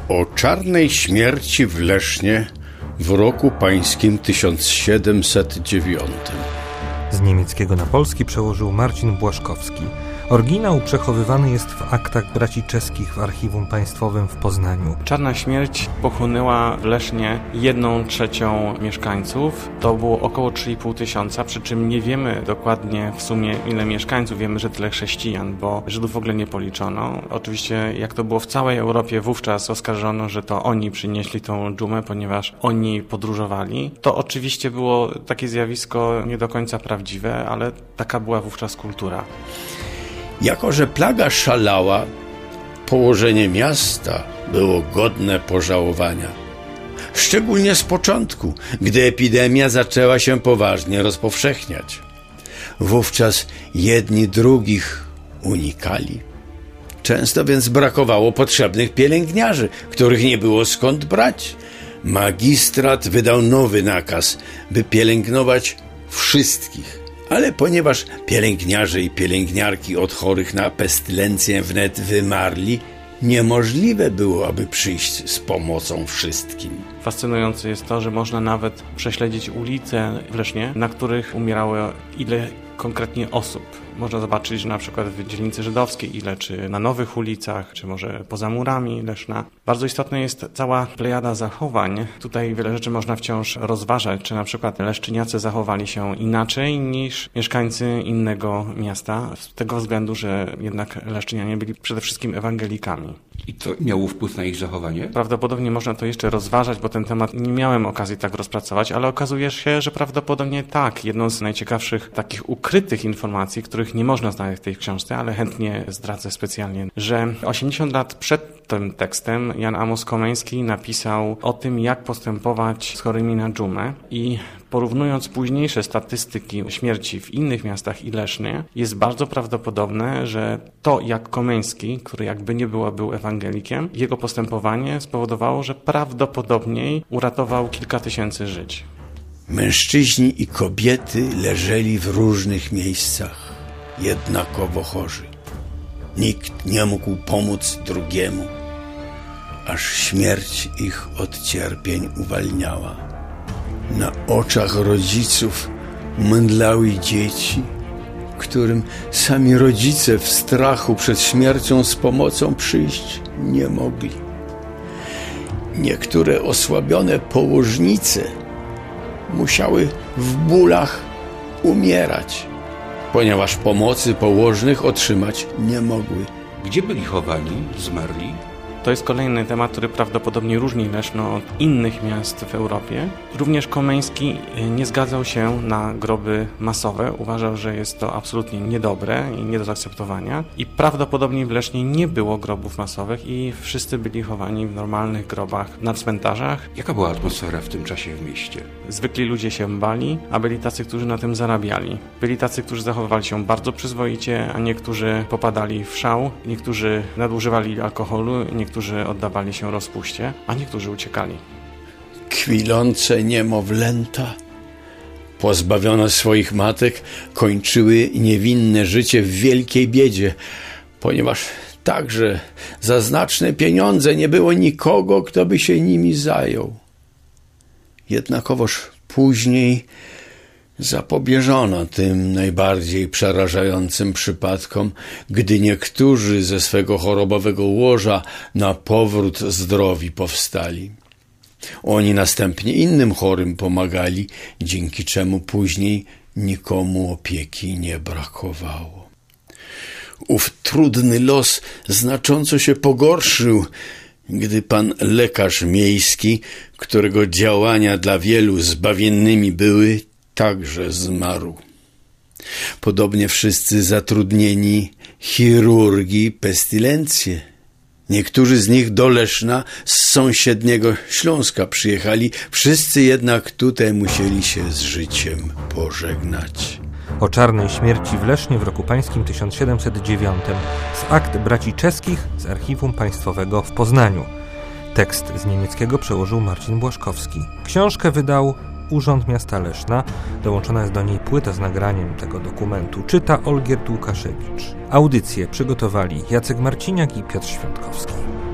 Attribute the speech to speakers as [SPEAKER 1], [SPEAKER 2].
[SPEAKER 1] O czarnej śmierci w Lesznie w roku pańskim 1709.
[SPEAKER 2] Z niemieckiego na polski przełożył Marcin Błaszkowski. Oryginał przechowywany jest w aktach braci czeskich w Archiwum Państwowym w Poznaniu.
[SPEAKER 3] Czarna śmierć pochłonęła w Lesznie 1/3 mieszkańców. To było około 3,5 tysiąca, przy czym nie wiemy dokładnie w sumie ile mieszkańców. Wiemy, że tyle chrześcijan, bo Żydów w ogóle nie policzono. Oczywiście jak to było w całej Europie, wówczas oskarżono, że to oni przynieśli tą dżumę, ponieważ oni podróżowali. To oczywiście było takie zjawisko nie do końca prawdziwe, ale taka była wówczas kultura.
[SPEAKER 1] Jako że plaga szalała, położenie miasta było godne pożałowania. Szczególnie z początku, gdy epidemia zaczęła się poważnie rozpowszechniać. Wówczas jedni drugich unikali. Często więc brakowało potrzebnych pielęgniarzy, których nie było skąd brać. Magistrat wydał nowy nakaz, by pielęgnować wszystkich. Ale ponieważ pielęgniarze i pielęgniarki od chorych na pestylencję wnet wymarli, niemożliwe było, aby przyjść z pomocą wszystkim.
[SPEAKER 3] Fascynujące jest to, że można nawet prześledzić ulice w Lesznie, na których umierało ile konkretnie osób. Można zobaczyć, że na przykład w dzielnicy żydowskiej ile, czy na nowych ulicach, czy może poza murami Leszna. Bardzo istotna jest cała plejada zachowań. Tutaj wiele rzeczy można wciąż rozważać, czy na przykład leszczyniacy zachowali się inaczej niż mieszkańcy innego miasta, z tego względu, że jednak leszczynianie byli przede wszystkim ewangelikami.
[SPEAKER 4] I to miało wpływ na ich zachowanie?
[SPEAKER 3] Prawdopodobnie można to jeszcze rozważać, bo ten temat nie miałem okazji tak rozpracować, ale okazuje się, że prawdopodobnie tak. Jedną z najciekawszych takich ukrytych informacji, których nie można znaleźć w tej książce, ale chętnie zdradzę specjalnie, że 80 lat przed tym tekstem Jan Amos Komeński napisał o tym, jak postępować z chorymi na dżumę i porównując późniejsze statystyki śmierci w innych miastach i Lesznie, jest bardzo prawdopodobne, że to jak Komeński, który jakby nie było, był ewangelikiem, jego postępowanie spowodowało, że prawdopodobniej uratował kilka tysięcy żyć.
[SPEAKER 1] Mężczyźni i kobiety leżeli w różnych miejscach, jednakowo chorzy. Nikt nie mógł pomóc drugiemu, aż śmierć ich od cierpień uwalniała. Na oczach rodziców mdlały dzieci, którym sami rodzice w strachu przed śmiercią z pomocą przyjść nie mogli. Niektóre osłabione położnice musiały w bólach umierać, ponieważ pomocy położnych otrzymać nie mogły.
[SPEAKER 4] Gdzie byli chowani, zmarli?
[SPEAKER 3] To jest kolejny temat, który prawdopodobnie różni Leszno od innych miast w Europie. Również Komeński nie zgadzał się na groby masowe. Uważał, że jest to absolutnie niedobre i nie do zaakceptowania. I prawdopodobnie w Lesznie nie było grobów masowych i wszyscy byli chowani w normalnych grobach na cmentarzach.
[SPEAKER 4] Jaka była atmosfera w tym czasie w mieście?
[SPEAKER 3] Zwykli ludzie się bali, a byli tacy, którzy na tym zarabiali. Byli tacy, którzy zachowywali się bardzo przyzwoicie, a niektórzy popadali w szał, niektórzy nadużywali alkoholu, niektórzy oddawali się rozpuście, a niektórzy uciekali.
[SPEAKER 1] Kwilące niemowlęta, pozbawione swoich matek, kończyły niewinne życie w wielkiej biedzie, ponieważ także za znaczne pieniądze nie było nikogo, kto by się nimi zajął. Jednakowoż później zapobieżono tym najbardziej przerażającym przypadkom, gdy niektórzy ze swego chorobowego łoża na powrót zdrowi powstali. Oni następnie innym chorym pomagali, dzięki czemu później nikomu opieki nie brakowało. Ów trudny los znacząco się pogorszył, gdy pan lekarz miejski, którego działania dla wielu zbawiennymi były, także zmarł. Podobnie wszyscy zatrudnieni chirurgii pestylencje. Niektórzy z nich do Leszna z sąsiedniego Śląska przyjechali, wszyscy jednak tutaj musieli się z życiem pożegnać.
[SPEAKER 2] O czarnej śmierci w Lesznie w roku pańskim 1709 z akt braci czeskich z Archiwum Państwowego w Poznaniu. Tekst z niemieckiego przełożył Marcin Błaszkowski. Książkę wydał Urząd Miasta Leszna. Dołączona jest do niej płyta z nagraniem tego dokumentu. Czyta Olgierd Łukaszewicz. Audycję przygotowali Jacek Marciniak i Piotr Świątkowski.